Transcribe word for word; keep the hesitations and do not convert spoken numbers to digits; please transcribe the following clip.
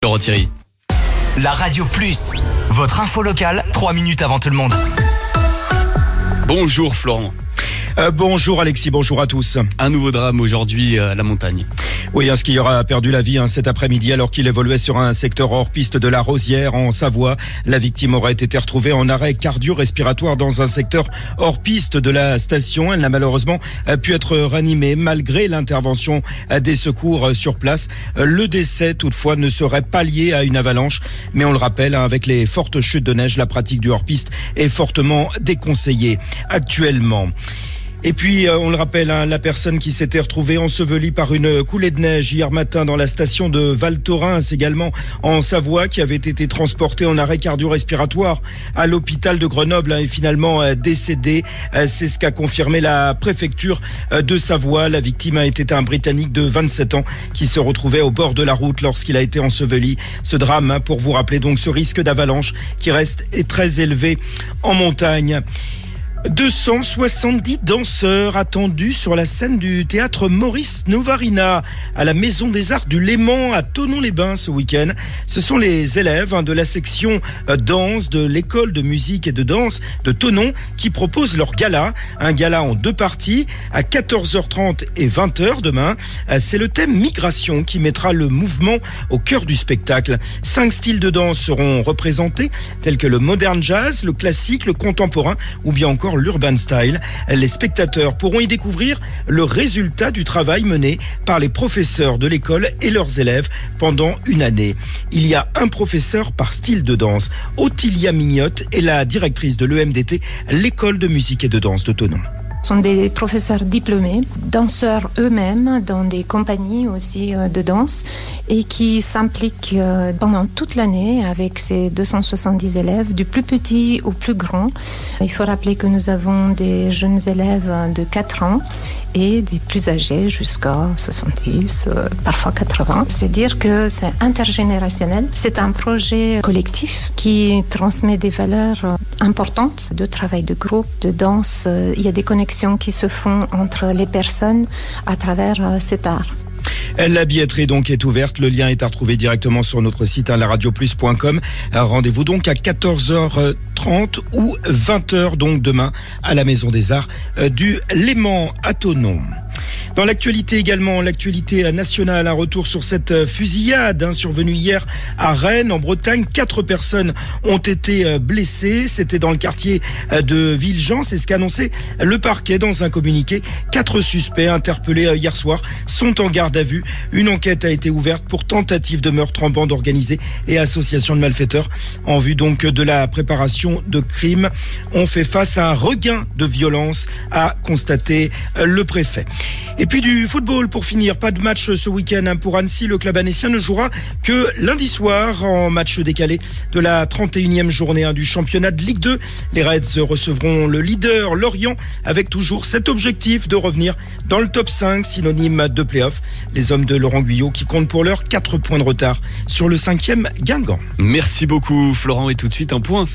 Laurent Thierry. La Radio Plus, votre info locale, trois minutes avant tout le monde. Bonjour Florent. Euh, bonjour Alexis, bonjour à tous. Un nouveau drame aujourd'hui à la montagne. Oui, un skieur a perdu la vie hein, cet après-midi alors qu'il évoluait sur un secteur hors piste de la Rosière en Savoie. La victime aurait été retrouvée en arrêt cardio-respiratoire dans un secteur hors piste de la station. Elle n'a malheureusement pu être ranimée malgré l'intervention des secours sur place. Le décès toutefois ne serait pas lié à une avalanche, mais on le rappelle, hein, avec les fortes chutes de neige, la pratique du hors-piste est fortement déconseillée actuellement. Et puis, on le rappelle, hein, la personne qui s'était retrouvée ensevelie par une coulée de neige hier matin dans la station de Val Thorens, également en Savoie, qui avait été transportée en arrêt cardio-respiratoire à l'hôpital de Grenoble, hein, est finalement euh, décédée. Euh, c'est ce qu'a confirmé la préfecture euh, de Savoie. La victime a été un Britannique de vingt-sept ans qui se retrouvait au bord de la route lorsqu'il a été enseveli. Ce drame, hein, pour vous rappeler donc ce risque d'avalanche qui reste est très élevé en montagne. deux cent soixante-dix danseurs attendus sur la scène du théâtre Maurice Novarina à la Maison des Arts du Léman à Thonon-les-Bains ce week-end. Ce sont les élèves hein, de la section euh, danse de l'école de musique et de danse de Thonon qui proposent leur gala. Un gala en deux parties à quatorze heures trente et vingt heures demain. Euh, c'est le thème migration qui mettra le mouvement au cœur du spectacle. Cinq styles de danse seront représentés tels que le modern jazz, le classique, le contemporain ou bien encore l'urban style. Les spectateurs pourront y découvrir le résultat du travail mené par les professeurs de l'école et leurs élèves pendant une année. Il y a un professeur par style de danse. Ottilia Mignotte est la directrice de l'E M D T, l'école de musique et de danse de Thonon. Ce sont des professeurs diplômés, danseurs eux-mêmes dans des compagnies aussi de danse et qui s'impliquent pendant toute l'année avec ces deux cent soixante-dix élèves, du plus petit au plus grand. Il faut rappeler que nous avons des jeunes élèves de quatre ans et des plus âgés jusqu'à soixante-dix, parfois quatre-vingts. C'est dire que c'est intergénérationnel. C'est un projet collectif qui transmet des valeurs importantes de travail de groupe, de danse. Il y a des connexions qui se font entre les personnes à travers cet art. La billetterie donc est ouverte. Le lien est à retrouver directement sur notre site hein, la radio plus point com. Rendez-vous donc à quatorze heures trente ou vingt heures donc demain à la Maison des Arts du Léman à Thonon. Dans l'actualité également, l'actualité nationale, un retour sur cette fusillade hein, survenue hier à Rennes, en Bretagne. Quatre personnes ont été blessées. C'était dans le quartier de Villejean. C'est ce qu'a annoncé le parquet dans un communiqué. Quatre suspects interpellés hier soir sont en garde à vue. Une enquête a été ouverte pour tentative de meurtre en bande organisée et association de malfaiteurs en vue donc de la préparation de crimes. On fait face à un regain de violence, a constaté le préfet. Et puis du football pour finir, pas de match ce week-end pour Annecy. Le club annécien ne jouera que lundi soir en match décalé de la trente et unième journée du championnat de Ligue deux. Les Reds recevront le leader Lorient avec toujours cet objectif de revenir dans le top cinq, synonyme de play-off. Les hommes de Laurent Guyot qui comptent pour l'heure quatre points de retard sur le cinquième Guingamp. Merci beaucoup Florent et tout de suite un point.